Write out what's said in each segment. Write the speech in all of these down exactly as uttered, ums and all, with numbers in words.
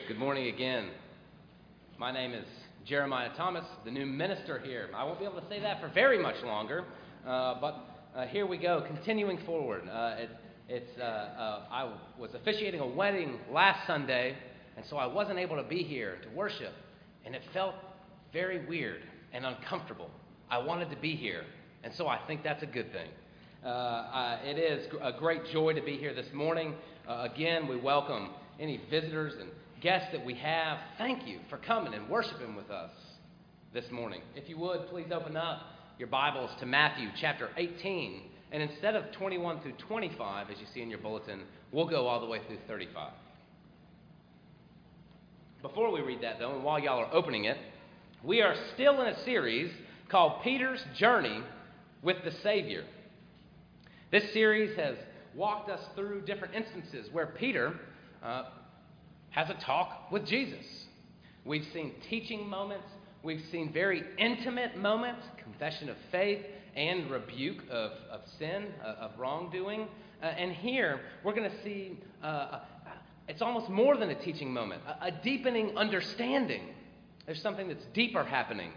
Good morning again. My name is Jeremiah Thomas, the new minister here. I won't be able to say that for very much longer, uh, but uh, here we go, continuing forward. Uh, it, it's uh, uh, I was officiating a wedding last Sunday, and so I wasn't able to be here to worship, and it felt very weird and uncomfortable. I wanted to be here, and so I think that's a good thing. Uh, uh, it is a great joy to be here this morning. Uh, again, we welcome any visitors and guests that we have. Thank you for coming and worshiping with us this morning. If you would, please open up your Bibles to Matthew chapter eighteen. And instead of twenty-one through twenty-five, as you see in your bulletin, we'll go all the way through thirty-five. Before we read that, though, and while y'all are opening it, we are still in a series called Peter's Journey with the Savior. This series has walked us through different instances where Peter uh, has a talk with Jesus. We've seen teaching moments. We've seen very intimate moments, confession of faith and rebuke of, of sin, uh, of wrongdoing. Uh, and here we're going to see uh, it's almost more than a teaching moment, a, a deepening understanding. There's something that's deeper happening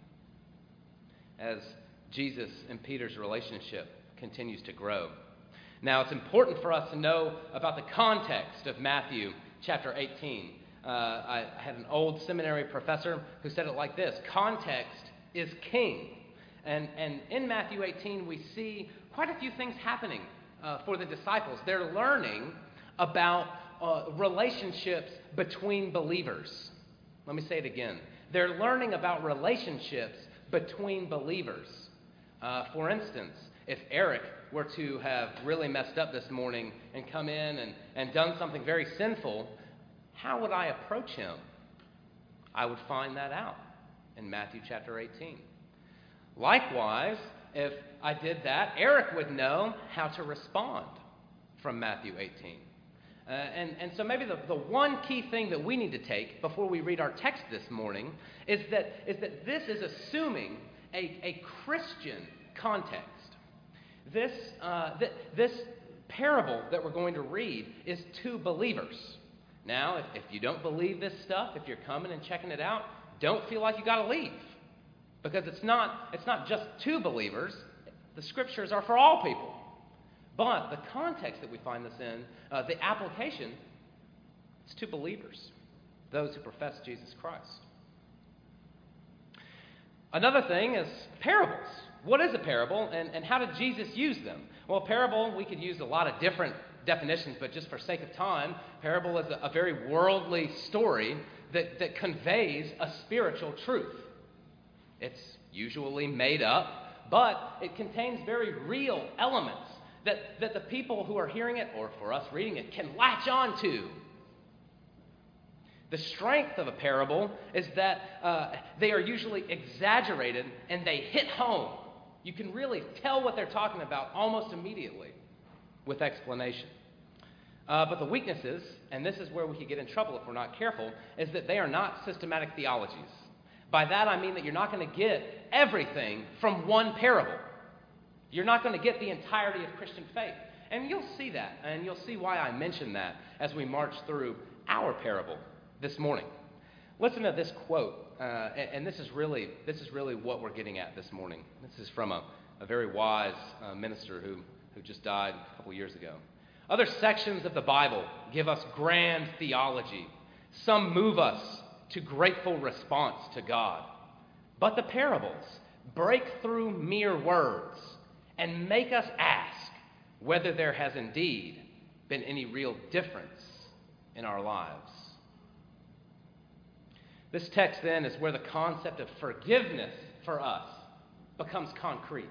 as Jesus and Peter's relationship continues to grow. Now, it's important for us to know about the context of Matthew chapter eighteen. Uh, I had an old seminary professor who said it like this: context is king. And, and in Matthew eighteen, we see quite a few things happening uh, for the disciples. They're learning about uh, relationships between believers. Let me say it again. They're learning about relationships between believers. Uh, for instance, if Eric were to have really messed up this morning and come in and, and done something very sinful, how would I approach him? I would find that out in Matthew chapter eighteen. Likewise, if I did that, Eric would know how to respond from Matthew eighteen. Uh, and, and so maybe the, the one key thing that we need to take before we read our text this morning is that, is that this is assuming a, a Christian context. This, uh, th- this parable that we're going to read is to believers. Now, if, if you don't believe this stuff, if you're coming and checking it out, don't feel like you got to leave. Because it's not, it's not just to believers. The scriptures are for all people. But the context that we find this in, uh, the application, it's to believers, those who profess Jesus Christ. Another thing is parables. What is a parable, and, and how did Jesus use them? Well, a parable, we could use a lot of different definitions, but just for sake of time, parable is a, a very worldly story that, that conveys a spiritual truth. It's usually made up, but it contains very real elements that, that the people who are hearing it, or for us reading it, can latch on to. The strength of a parable is that uh, they are usually exaggerated and they hit home. You can really tell what they're talking about almost immediately with explanation. Uh, but the weaknesses, and this is where we could get in trouble if we're not careful, is that they are not systematic theologies. By that I mean that you're not going to get everything from one parable. You're not going to get the entirety of Christian faith. And you'll see that, and you'll see why I mention that as we march through our parable this morning. Listen to this quote. Uh, and, and this is really this is really what we're getting at this morning. This is from a, a very wise uh, minister who, who just died a couple years ago. Other sections of the Bible give us grand theology. Some move us to grateful response to God. But the parables break through mere words and make us ask whether there has indeed been any real difference in our lives. This text, then, is where the concept of forgiveness for us becomes concrete.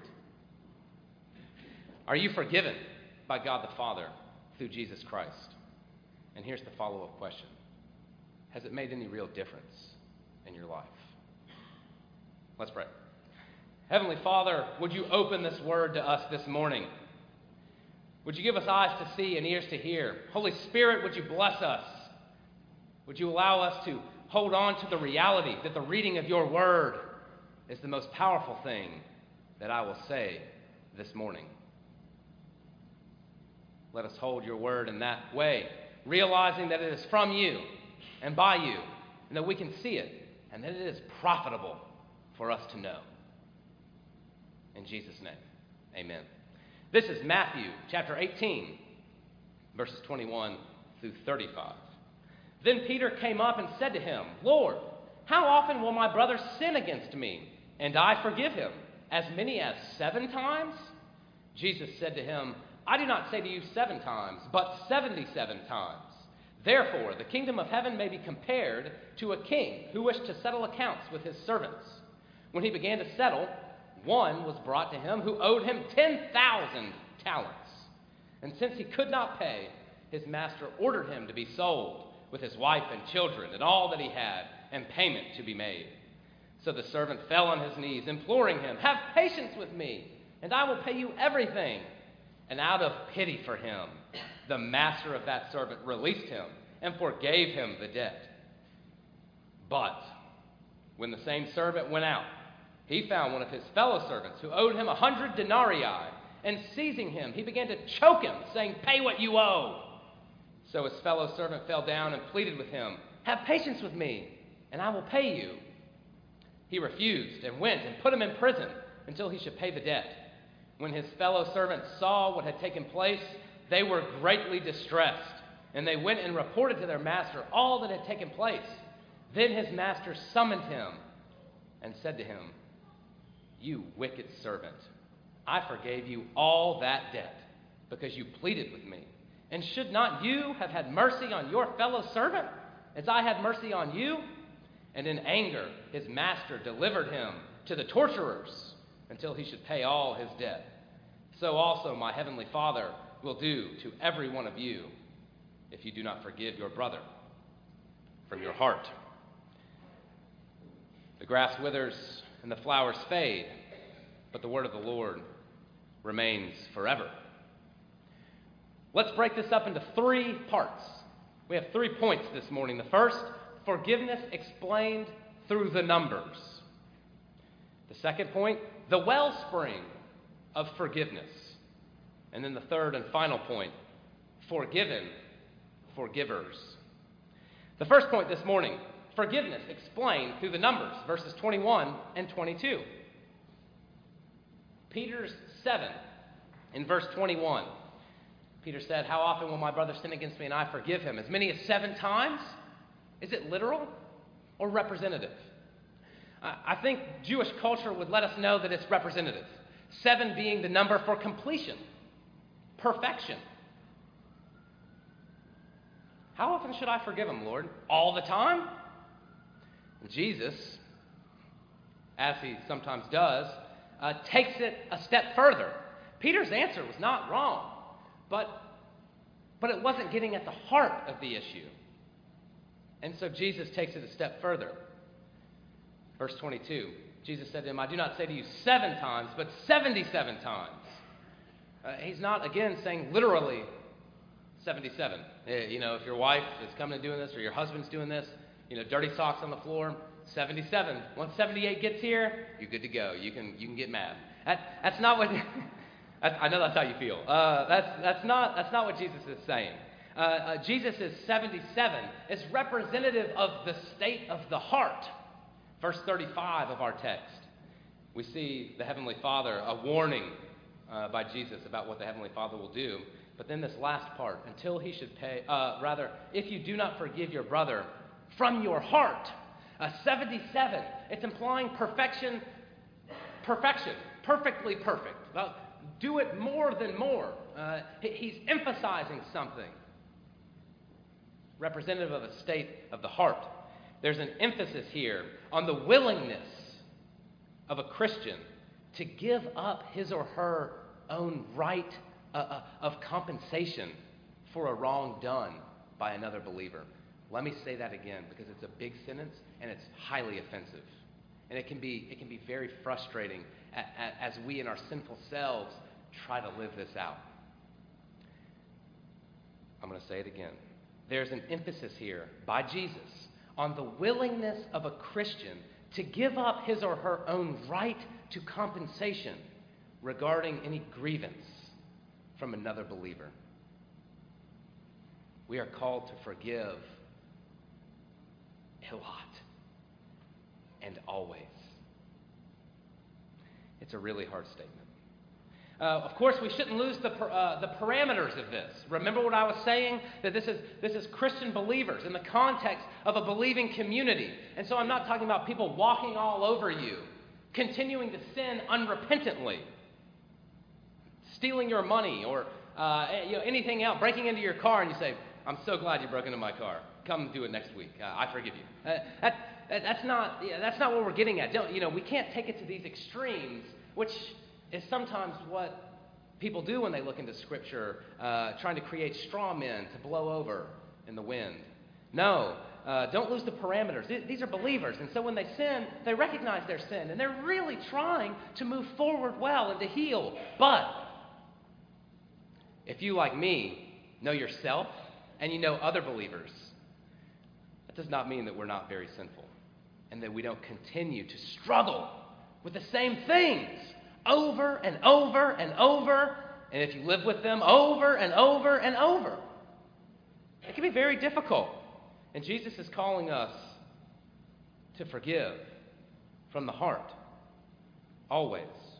Are you forgiven by God the Father through Jesus Christ? And here's the follow-up question. Has it made any real difference in your life? Let's pray. Heavenly Father, would you open this word to us this morning? Would you give us eyes to see and ears to hear? Holy Spirit, would you bless us? Would you allow us to hold on to the reality that the reading of your word is the most powerful thing that I will say this morning? Let us hold your word in that way, realizing that it is from you and by you, and that we can see it, and that it is profitable for us to know. In Jesus' name, amen. This is Matthew chapter eighteen, verses twenty-one through thirty-five. Then Peter came up and said to him, Lord, how often will my brother sin against me, and I forgive him? As many as seven times? Jesus said to him, I do not say to you seven times, but seventy-seven times. Therefore, the kingdom of heaven may be compared to a king who wished to settle accounts with his servants. When he began to settle, one was brought to him who owed him ten thousand talents. And since he could not pay, his master ordered him to be sold with his wife and children and all that he had, and payment to be made. So the servant fell on his knees, imploring him, have patience with me, and I will pay you everything. And out of pity for him, the master of that servant released him and forgave him the debt. But when the same servant went out, he found one of his fellow servants who owed him a hundred denarii, and seizing him, he began to choke him, saying, pay what you owe. So his fellow servant fell down and pleaded with him, have patience with me, and I will pay you. He refused and went and put him in prison until he should pay the debt. When his fellow servants saw what had taken place, they were greatly distressed, and they went and reported to their master all that had taken place. Then his master summoned him and said to him, you wicked servant, I forgave you all that debt because you pleaded with me. And should not you have had mercy on your fellow servant as I had mercy on you? And in anger, his master delivered him to the torturers until he should pay all his debt. So also my heavenly Father will do to every one of you if you do not forgive your brother from your heart. The grass withers and the flowers fade, but the word of the Lord remains forever. Let's break this up into three parts. We have three points this morning. The first, forgiveness explained through the numbers. The second point, the wellspring of forgiveness. And then the third and final point, forgiven forgivers. The first point this morning, forgiveness explained through the numbers, verses twenty-one and twenty-two. Peter's seven in verse twenty-one. Peter said, how often will my brother sin against me and I forgive him? As many as seven times? Is it literal or representative? I think Jewish culture would let us know that it's representative. Seven being the number for completion, perfection. How often should I forgive him, Lord? All the time? Jesus, as he sometimes does, uh, takes it a step further. Peter's answer was not wrong, but, but it wasn't getting at the heart of the issue. And so Jesus takes it a step further. Verse twenty-two, Jesus said to him, I do not say to you seven times, but seventy-seven times. Uh, he's not, again, saying literally seventy-seven. Uh, you know, if your wife is coming and doing this, or your husband's doing this, you know, dirty socks on the floor, seventy-seven. Once seventy-eight gets here, you're good to go. You can you can get mad. That, that's not what, I know that's how you feel. Uh, that's, that's, not, that's not what Jesus is saying. Uh, uh, Jesus is seventy-seven. It's representative of the state of the heart. Verse thirty-five of our text, we see the Heavenly Father, a warning uh, by Jesus about what the Heavenly Father will do. But then this last part, until he should pay, uh, rather, if you do not forgive your brother from your heart, uh, seventy-seven, it's implying perfection, perfection, perfectly perfect. Well, do it more than more. Uh, he's emphasizing something representative of a state of the heart. There's an emphasis here on the willingness of a Christian to give up his or her own right uh, uh, of compensation for a wrong done by another believer. Let me say that again, because it's a big sentence and it's highly offensive. And it can be, it can be very frustrating a, a, as we in our sinful selves try to live this out. I'm going to say it again. There's an emphasis here by Jesus on the willingness of a Christian to give up his or her own right to compensation regarding any grievance from another believer. We are called to forgive a lot. And always. It's a really hard statement. Uh, of course, we shouldn't lose the, uh, the parameters of this. Remember what I was saying? That this is, this is Christian believers in the context of a believing community. And so I'm not talking about people walking all over you, continuing to sin unrepentantly, stealing your money, or uh, you know, anything else, breaking into your car, and you say, I'm so glad you broke into my car. Come do it next week. Uh, I forgive you. Uh, that, that, that's, not, yeah, that's not what we're getting at. Don't, you know, we can't take it to these extremes, which is sometimes what people do when they look into Scripture, uh, trying to create straw men to blow over in the wind. No, uh, don't lose the parameters. These are believers, and so when they sin, they recognize their sin, and they're really trying to move forward well and to heal. But if you, like me, know yourself and you know other believers, that does not mean that we're not very sinful and that we don't continue to struggle with the same things over and over and over, and if you live with them, over and over and over. It can be very difficult. And Jesus is calling us to forgive from the heart, always.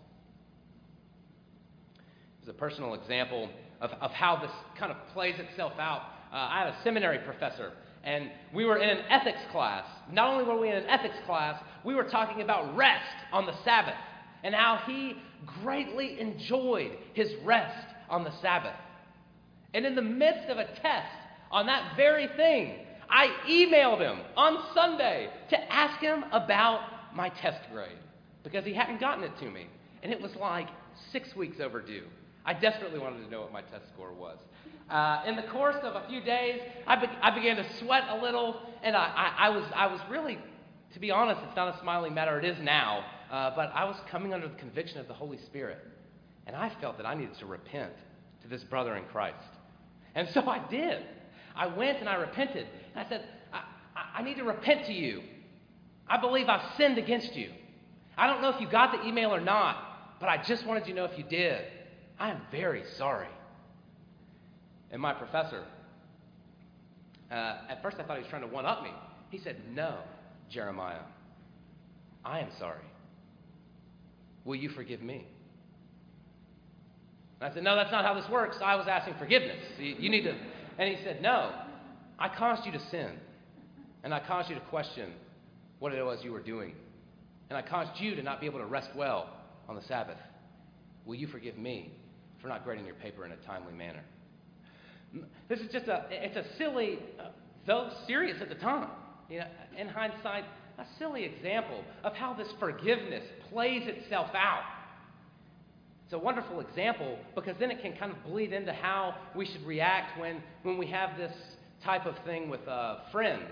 As a personal example of, of how this kind of plays itself out, uh, I had a seminary professor, and we were in an ethics class. Not only were we in an ethics class, we were talking about rest on the Sabbath, and how he greatly enjoyed his rest on the Sabbath. And in the midst of a test on that very thing, I emailed him on Sunday to ask him about my test grade because he hadn't gotten it to me. And it was like six weeks overdue. I desperately wanted to know what my test score was. Uh, in the course of a few days, I, be- I began to sweat a little, and I, I, I was I was really, to be honest, it's not a smiling matter. It is now. Uh, but I was coming under the conviction of the Holy Spirit, and I felt that I needed to repent to this brother in Christ. And so I did. I went and I repented. And I said, I, I, I need to repent to you. I believe I've sinned against you. I don't know if you got the email or not, but I just wanted you to know if you did. I am very sorry. And my professor, uh, at first I thought he was trying to one-up me. He said, no, Jeremiah, I am sorry. Will you forgive me? And I said, no, that's not how this works. I was asking forgiveness. You, you need to. And he said, no, I caused you to sin. And I caused you to question what it was you were doing. And I caused you to not be able to rest well on the Sabbath. Will you forgive me for not grading your paper in a timely manner? This is just a, it's a silly, uh, though serious at the time, you know, in hindsight, a silly example of how this forgiveness plays itself out. It's a wonderful example because then it can kind of bleed into how we should react when, when we have this type of thing with uh, friends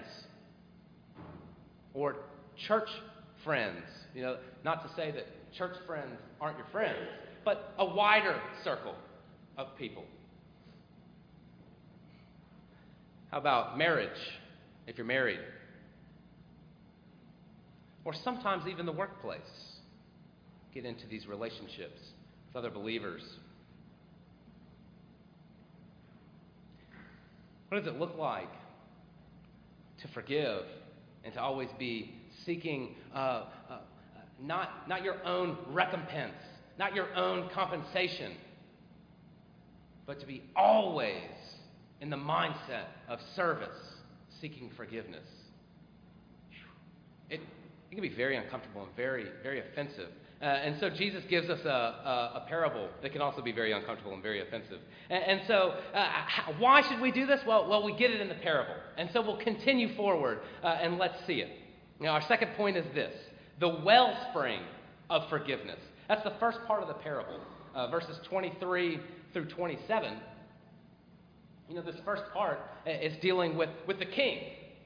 or church friends. You know, not to say that church friends aren't your friends, but a wider circle of people. How about marriage, if you're married? Or sometimes even the workplace. Get into these relationships with other believers. What does it look like to forgive and to always be seeking uh, uh, not, not your own recompense, not your own compensation, but to be always in the mindset of service, seeking forgiveness? It It can be very uncomfortable and very, very offensive. Uh, and so Jesus gives us a, a, a parable that can also be very uncomfortable and very offensive. And, and so uh, how, why should we do this? Well, well, we get it in the parable. And so we'll continue forward uh, and let's see it. Now, our second point is this: the wellspring of forgiveness. That's the first part of the parable, uh, verses twenty-three through twenty-seven. You know, this first part is dealing with, with the king.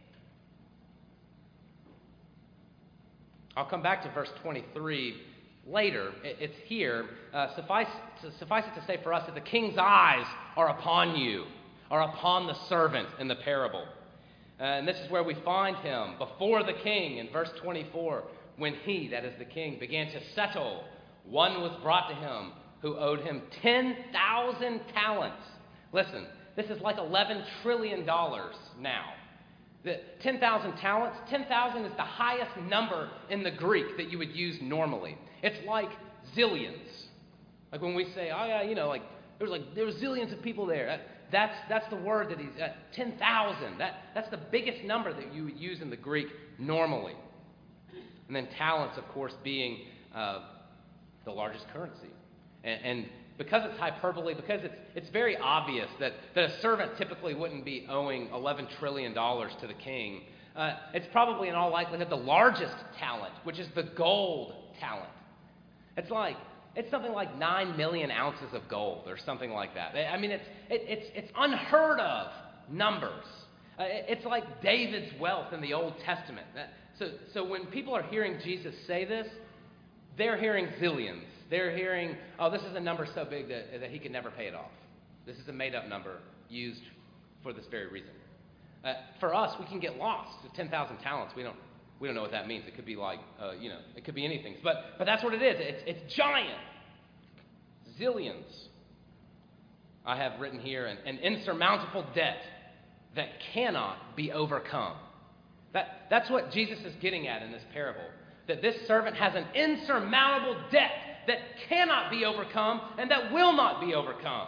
I'll come back to verse twenty-three later. It's here. Uh, suffice, suffice it to say for us that the king's eyes are upon you, are upon the servant in the parable. Uh, and this is where we find him before the king in verse twenty-four. When he, that is the king, began to settle, one was brought to him who owed him ten thousand talents. Listen, this is like eleven trillion dollars now. The ten thousand talents, ten thousand is the highest number in the Greek that you would use normally. It's like zillions. Like when we say, oh yeah, you know, like there was like there was zillions of people there. That, that's that's the word that he's uh, ten thousand. That that's the biggest number that you would use in the Greek normally. And then talents, of course, being uh, the largest currency. And, and because it's hyperbole, because it's it's very obvious that, that a servant typically wouldn't be owing eleven trillion dollars to the king, uh, it's probably in all likelihood the largest talent, which is the gold talent. It's like, it's something like nine million ounces of gold or something like that. I mean, it's, it, it's, it's unheard of numbers. Uh, it, it's like David's wealth in the Old Testament. So, so when people are hearing Jesus say this, they're hearing zillions. They're hearing, oh, this is a number so big that, that he could never pay it off. This is a made-up number used for this very reason. Uh, for us, we can get lost. ten thousand talents, we don't we don't know what that means. It could be like, uh, you know, it could be anything. But but that's what it is. It's, it's giant. Zillions. I have written here an, an insurmountable debt that cannot be overcome. That, that's what Jesus is getting at in this parable. That this servant has an insurmountable debt that cannot be overcome and that will not be overcome.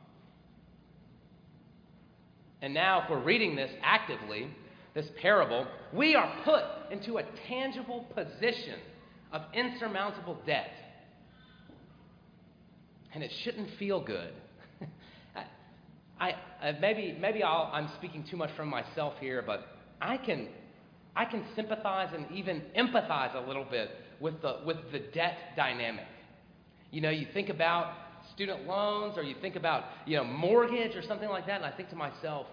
And now, if we're reading this actively, this parable, we are put into a tangible position of insurmountable debt. And it shouldn't feel good. I, I maybe maybe I'll, I'm speaking too much from myself here, but I can I can sympathize and even empathize a little bit with the with the debt dynamic. You know, you think about student loans, or you think about, you know, mortgage or something like that, and I think to myself,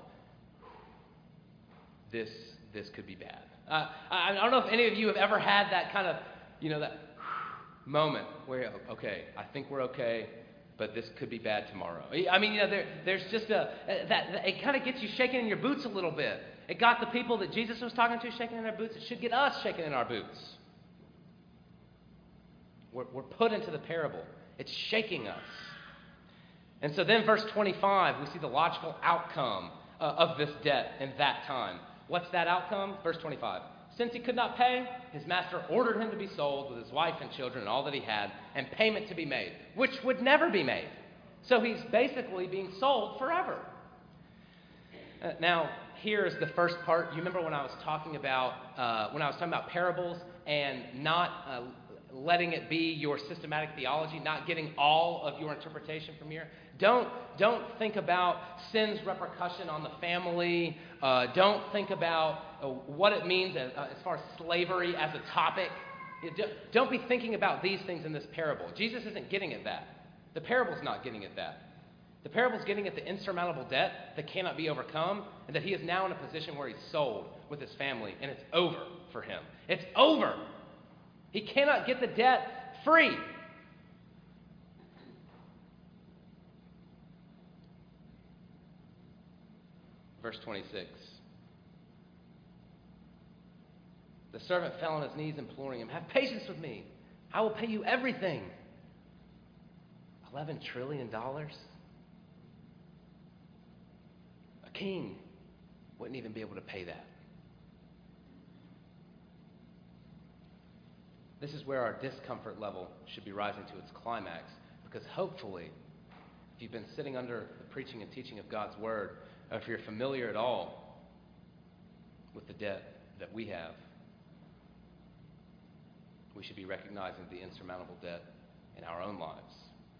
this this could be bad. Uh, I, I don't know if any of you have ever had that kind of, you know, that moment where, okay, I think we're okay, but this could be bad tomorrow. I mean, you know, there, there's just a, that, that it kind of gets you shaking in your boots a little bit. It got the people that Jesus was talking to shaking in their boots. It should get us shaking in our boots. We're, we're put into the parable. It's shaking us. And so then verse twenty-five, we see the logical outcome uh, of this debt in that time. What's that outcome? Verse twenty-five. Since he could not pay, his master ordered him to be sold with his wife and children and all that he had, and payment to be made, which would never be made. So he's basically being sold forever. Uh, now, here's the first part. You remember when I was talking about uh, when I was talking about parables and not uh, letting it be your systematic theology, not getting all of your interpretation from here. Don't don't think about sin's repercussion on the family. Uh, don't think about uh, what it means as, uh, as far as slavery as a topic. Don't be thinking about these things in this parable. Jesus isn't getting at that. The parable's not getting at that. The parable's getting at the insurmountable debt that cannot be overcome, and that he is now in a position where he's sold with his family, and it's over for him. It's over. He cannot get the debt free. Verse twenty-six. The servant fell on his knees, imploring him, "Have patience with me. I will pay you everything." Eleven trillion dollars? A king wouldn't even be able to pay that. This is where our discomfort level should be rising to its climax, because hopefully, if you've been sitting under the preaching and teaching of God's Word, or if you're familiar at all with the debt that we have, we should be recognizing the insurmountable debt in our own lives.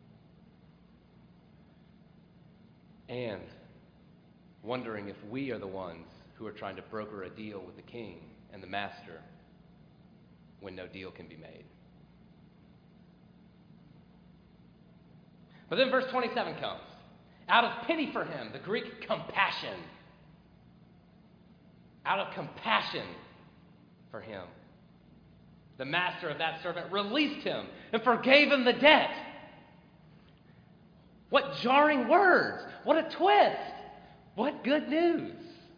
And wondering if we are the ones who are trying to broker a deal with the king and the master when no deal can be made. But then verse twenty-seven comes. Out of pity for him, the Greek compassion. Out of compassion for him, the master of that servant released him and forgave him the debt. What jarring words! What a twist! What good news!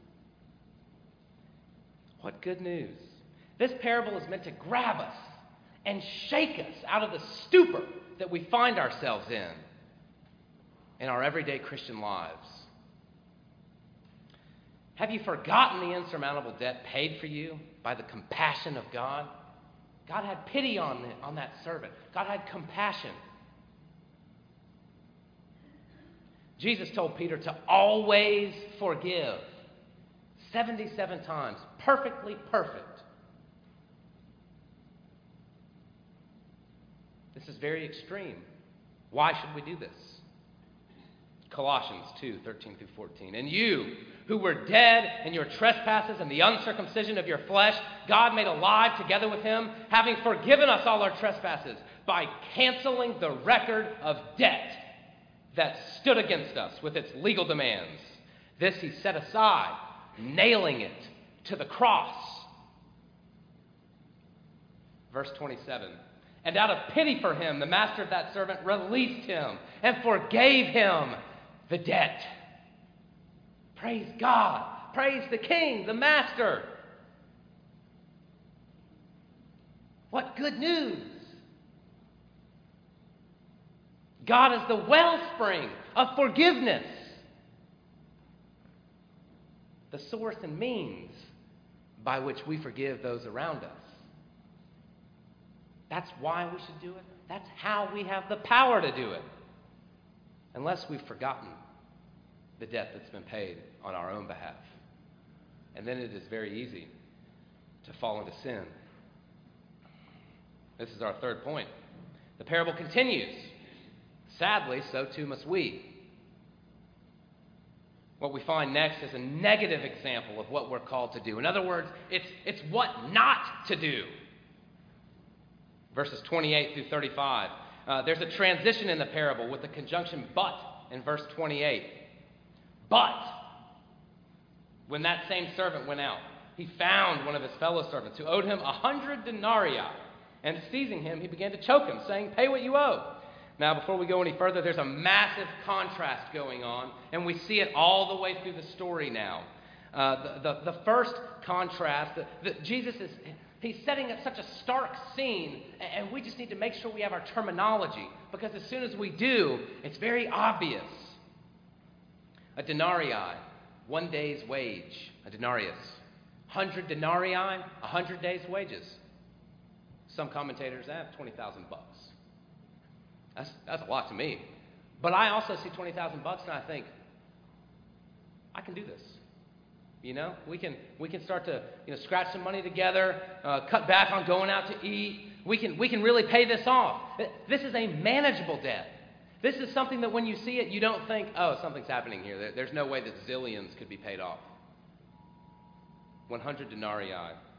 What good news! This parable is meant to grab us and shake us out of the stupor that we find ourselves in in our everyday Christian lives. Have you forgotten the insurmountable debt paid for you by the compassion of God? God had pity on, it, on that servant. God had compassion. Jesus told Peter to always forgive. seventy-seven times. Perfectly perfect. This is very extreme. Why should we do this? Colossians two, thirteen through fourteen. And you, who were dead in your trespasses and the uncircumcision of your flesh, God made alive together with him, having forgiven us all our trespasses by canceling the record of debt that stood against us with its legal demands. This he set aside, nailing it to the cross. Verse twenty-seven. And out of pity for him, the master of that servant released him and forgave him the debt. Praise God. Praise the King, the Master. What good news. God is the wellspring of forgiveness, the source and means by which we forgive those around us. That's why we should do it. That's how we have the power to do it. Unless we've forgotten the debt that's been paid on our own behalf. And then it is very easy to fall into sin. This is our third point. The parable continues. Sadly, so too must we. What we find next is a negative example of what we're called to do. In other words, it's, it's what not to do. Verses twenty-eight through thirty-five. Uh, there's a transition in the parable with the conjunction but in verse twenty-eight. But when that same servant went out, he found one of his fellow servants who owed him a hundred denarii. And seizing him, he began to choke him, saying, "Pay what you owe." Now, before we go any further, there's a massive contrast going on, and we see it all the way through the story now. Uh, the, the, the first contrast, the, the, Jesus is... He's setting up such a stark scene, and we just need to make sure we have our terminology, because as soon as we do, it's very obvious. A denarii, one day's wage, a denarius. Hundred denarii, a hundred days' wages. Some commentators have twenty thousand bucks. That's that's a lot to me. But I also see twenty thousand bucks, and I think, I can do this. You know, we can we can start to you know scratch some money together, uh, cut back on going out to eat. We can we can really pay this off. This is a manageable debt. This is something that when you see it, you don't think, oh, something's happening here. There, there's no way that zillions could be paid off. one hundred denarii.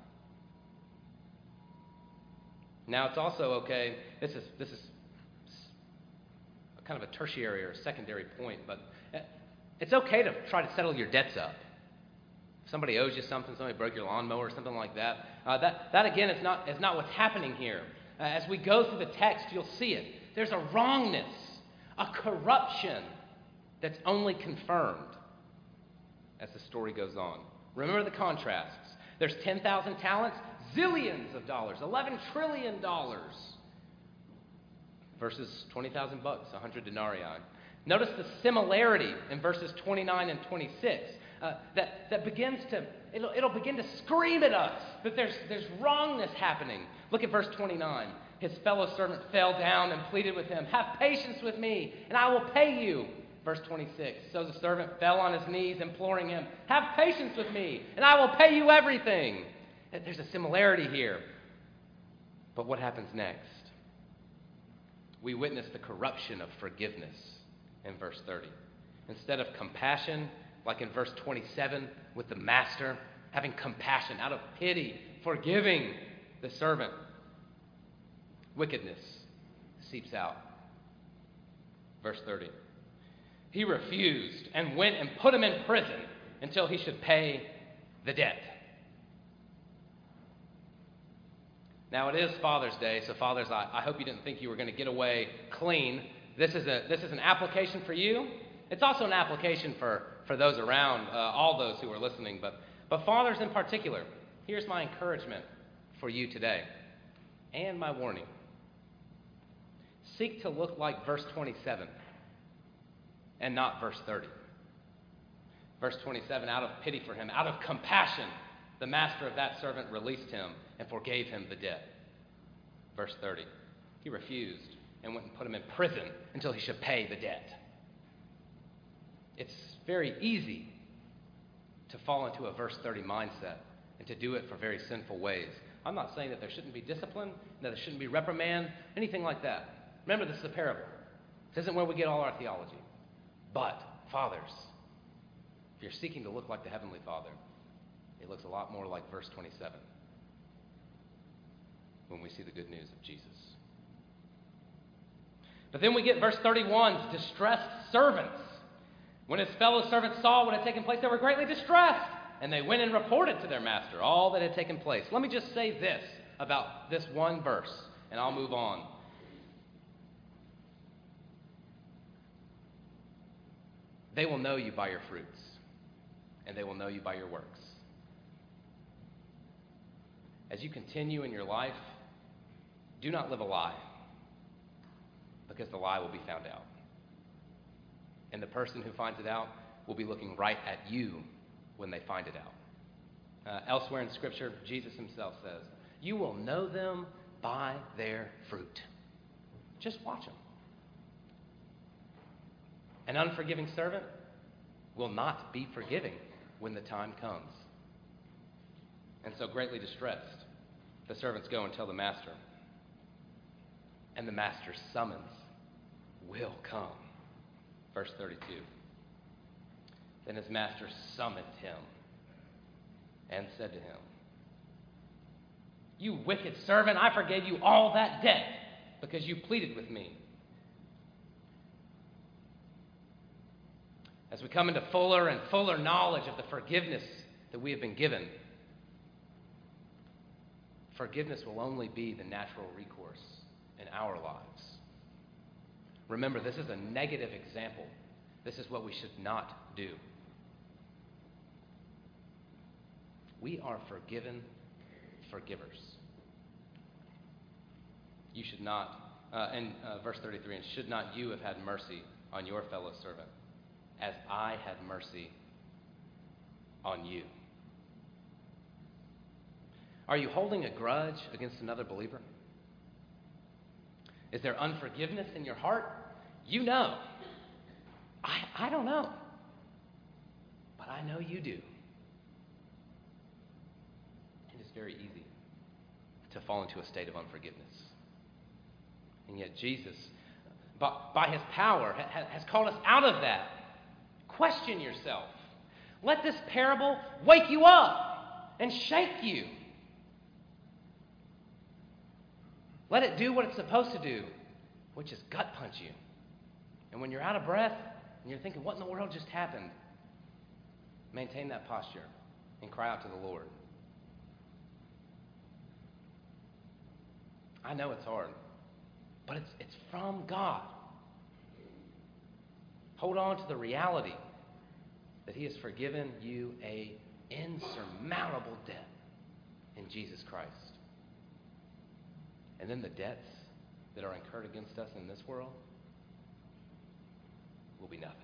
Now it's also okay. This is this is kind of a tertiary or a secondary point, but it's okay to try to settle your debts up. Somebody owes you something, somebody broke your lawnmower or something like that. Uh, that, that again, is not, is not what's happening here. Uh, as we go through the text, you'll see it. There's a wrongness, a corruption that's only confirmed as the story goes on. Remember the contrasts. There's ten thousand talents, zillions of dollars, eleven trillion dollars versus twenty thousand bucks, one hundred denarii. Notice the similarity in verses twenty-nine and twenty-six. Uh, that, that begins to, it'll, it'll begin to scream at us that there's, there's wrongness happening. Look at verse twenty-nine. His fellow servant fell down and pleaded with him, "Have patience with me, and I will pay you." Verse twenty-six. So the servant fell on his knees, imploring him, "Have patience with me, and I will pay you everything." There's a similarity here. But what happens next? We witness the corruption of forgiveness in verse thirty. Instead of compassion, like in verse twenty-seven with the master, having compassion out of pity, forgiving the servant, wickedness seeps out. Verse thirty. He refused and went and put him in prison until he should pay the debt. Now it is Father's Day, so fathers, I, I hope you didn't think you were going to get away clean. This is a this is an application for you. It's also an application for, for those around, uh, all those who are listening, but, but fathers in particular. Here's my encouragement for you today, and my warning. Seek to look like verse twenty-seven and not verse thirty. Verse twenty-seven, out of pity for him, out of compassion, the master of that servant released him and forgave him the debt. Verse thirty, he refused and went and put him in prison until he should pay the debt. It's very easy to fall into a verse thirty mindset and to do it for very sinful ways. I'm not saying that there shouldn't be discipline, that there shouldn't be reprimand, anything like that. Remember, this is a parable. This isn't where we get all our theology. But, fathers, if you're seeking to look like the Heavenly Father, it looks a lot more like verse twenty-seven when we see the good news of Jesus. But then we get verse thirty-one's distressed servants. When his fellow servants saw what had taken place, they were greatly distressed, and they went and reported to their master all that had taken place. Let me just say this about this one verse, and I'll move on. They will know you by your fruits, and they will know you by your works. As you continue in your life, do not live a lie, because the lie will be found out. And the person who finds it out will be looking right at you when they find it out. Uh, elsewhere in Scripture, Jesus himself says, you will know them by their fruit. Just watch them. An unforgiving servant will not be forgiving when the time comes. And so, greatly distressed, the servants go and tell the master. And the master's summons will come. Verse thirty-two. Then his master summoned him and said to him, you wicked servant, I forgave you all that debt because you pleaded with me. As we come into fuller and fuller knowledge of the forgiveness that we have been given, forgiveness will only be the natural recourse in our lives. Remember, this is a negative example. This is what we should not do. We are forgiven forgivers. You should not, uh, and uh, verse thirty-three, and should not you have had mercy on your fellow servant, as I had mercy on you? Are you holding a grudge against another believer? Is there unforgiveness in your heart? You know. I, I don't know. But I know you do. It is very easy to fall into a state of unforgiveness. And yet Jesus, by, by his power, ha, has called us out of that. Question yourself. Let this parable wake you up and shake you. Let it do what it's supposed to do, which is gut punch you. And when you're out of breath and you're thinking, what in the world just happened? Maintain that posture and cry out to the Lord. I know it's hard, but it's, it's from God. Hold on to the reality that he has forgiven you a insurmountable debt in Jesus Christ. And then the debts that are incurred against us in this world will be nothing.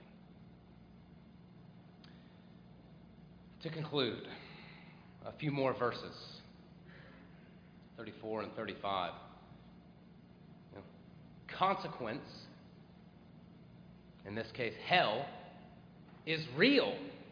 To conclude, a few more verses, thirty-four and thirty-five. You know, consequence, in this case hell, is real.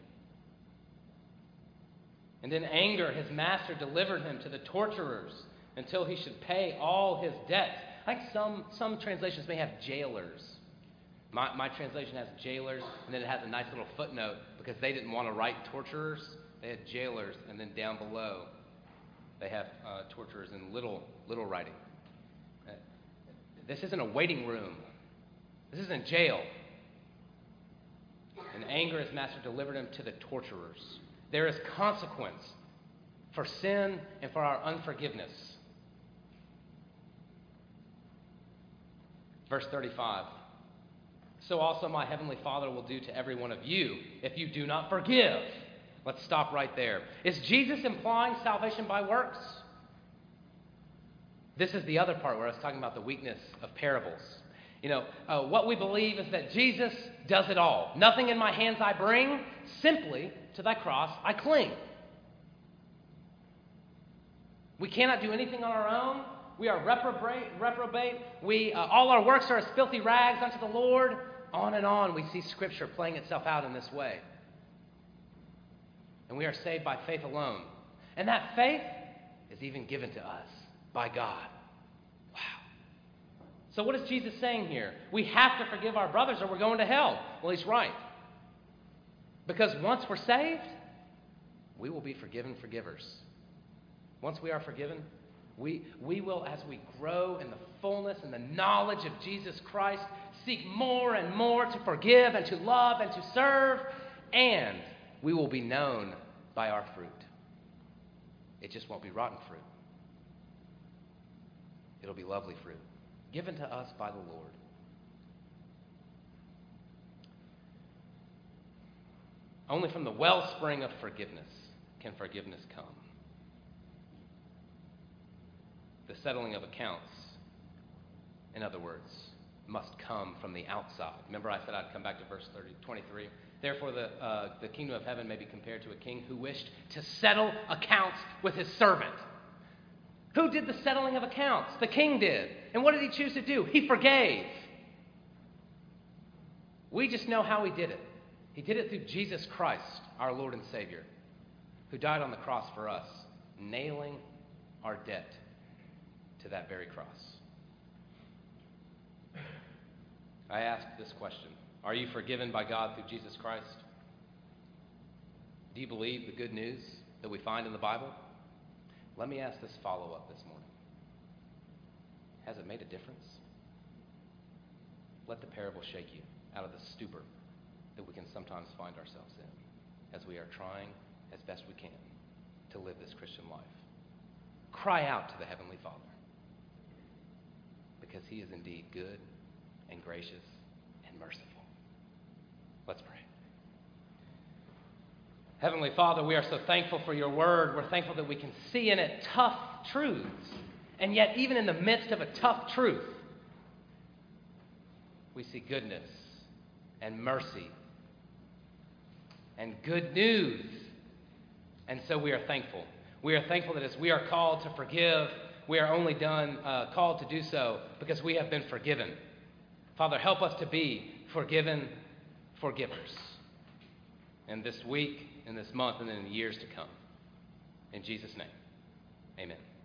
And in anger, his master delivered him to the torturers until he should pay all his debts. I think some, some translations may have jailers. My, my translation has jailers, and then it has a nice little footnote because they didn't want to write torturers. They had jailers, and then down below they have uh, torturers in little, little writing. Uh, this isn't a waiting room. This isn't jail. In anger, his master delivered him to the torturers. There is consequence for sin and for our unforgiveness. Verse thirty-five. So also my heavenly Father will do to every one of you if you do not forgive. Let's stop right there. Is Jesus implying salvation by works? This is the other part where I was talking about the weakness of parables. You know, uh, what we believe is that Jesus does it all. Nothing in my hands I bring, simply to thy cross I cling. We cannot do anything on our own. We are reprobate. reprobate. We, uh, all our works are as filthy rags unto the Lord. On and on, we see Scripture playing itself out in this way. And we are saved by faith alone. And that faith is even given to us by God. Wow. So what is Jesus saying here? We have to forgive our brothers or we're going to hell. Well, he's right. Because once we're saved, we will be forgiven forgivers. Once we are forgiven, we, we will, as we grow in the fullness and the knowledge of Jesus Christ, seek more and more to forgive and to love and to serve, and we will be known by our fruit. It just won't be rotten fruit. It'll be lovely fruit, given to us by the Lord. Only from the wellspring of forgiveness can forgiveness come. The settling of accounts, in other words, must come from the outside. Remember I said I'd come back to verse thirty, twenty-three. Therefore the, uh, the kingdom of heaven may be compared to a king who wished to settle accounts with his servant. Who did the settling of accounts? The king did. And what did he choose to do? He forgave. We just know how he did it. He did it through Jesus Christ, our Lord and Savior, who died on the cross for us, nailing our debt to that very cross. I ask this question. Are you forgiven by God through Jesus Christ? Do you believe the good news that we find in the Bible? Let me ask this follow-up this morning. Has it made a difference? Let the parable shake you out of the stupor that we can sometimes find ourselves in as we are trying as best we can to live this Christian life. Cry out to the Heavenly Father, because he is indeed good and gracious and merciful. Let's pray. Heavenly Father, we are so thankful for your word. We're thankful that we can see in it tough truths. And yet, even in the midst of a tough truth, we see goodness and mercy and good news. And so we are thankful. We are thankful that as we are called to forgive, we are only done, uh, called to do so because we have been forgiven. Father, help us to be forgiven forgivers. And this week, in this month, and in the years to come. In Jesus' name, amen.